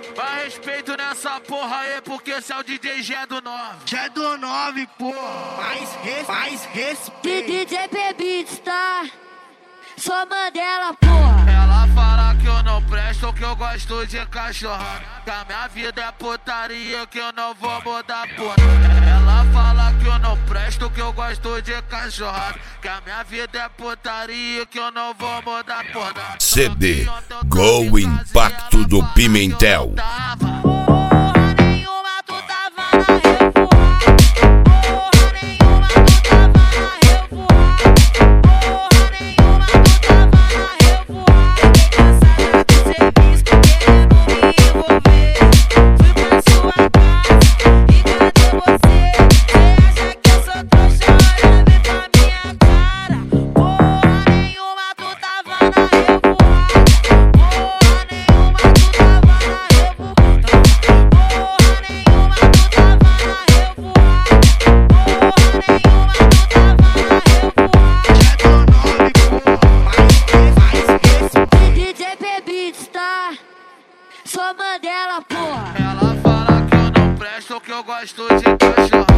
Vai respeito nessa porra aí, porque esse é o DJ G do 9. G do 9, pô. Mais respeito. DJ Beats, tá? Sou Mandela, porra. Ela fala que eu não presto, que eu gosto de cachorrada, que a minha vida é putaria, que eu não vou mudar, porra. Ela fala que eu não presto, que eu gosto de cachorrada, que a minha vida é putaria, que eu não vou mudar, porra. CD Go Impacto do Pimentel. Sou Mandela, porra. Ela fala que eu não presto, que eu gosto de cachorro.